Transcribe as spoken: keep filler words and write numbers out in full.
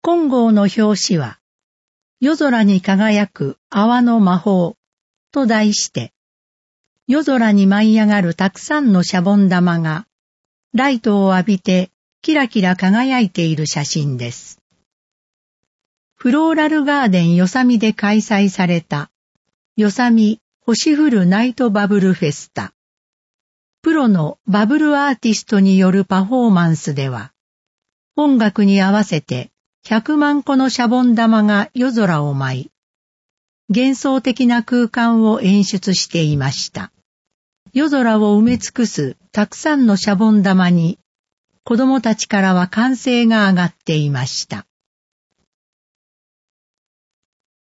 今号の表紙は、夜空に輝く泡の魔法と題して、夜空に舞い上がるたくさんのシャボン玉が、ライトを浴びてキラキラ輝いている写真です。フローラルガーデンよさみで開催された、よさみ星降るナイトバブルフェスタ。プロのバブルアーティストによるパフォーマンスでは、音楽に合わせてひゃくまんこのシャボン玉が夜空を舞い、幻想的な空間を演出していました。夜空を埋め尽くすたくさんのシャボン玉に、子供たちからは歓声が上がっていました。